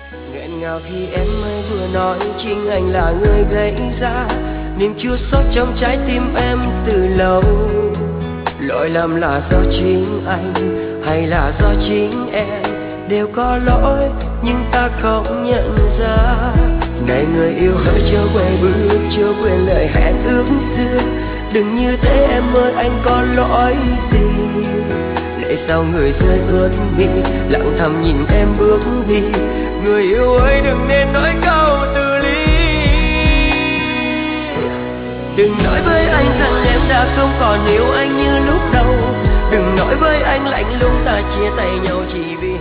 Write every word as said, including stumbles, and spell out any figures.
nghẹn ngào khi em mới vừa nói chính anh là người gây ra niềm chua xót trong trái tim em từ lâu. Lỗi lầm là do chính anh hay là do chính em, đều có lỗi nhưng ta không nhận ra. Này người yêu hỡi chưa quên bước, chưa quên lời hẹn ước xưa. Đừng như thế em ơi, anh có lỗi gì? Lệ sao người rơi ướt mi, lặng thầm nhìn em bước đi. Người yêu ơi đừng nên nói câu từ ly. Đừng nói với anh rằng em đã không còn yêu anh như lúc đầu. Đừng nói với anh lạnh lùng ta chia tay nhau chỉ vì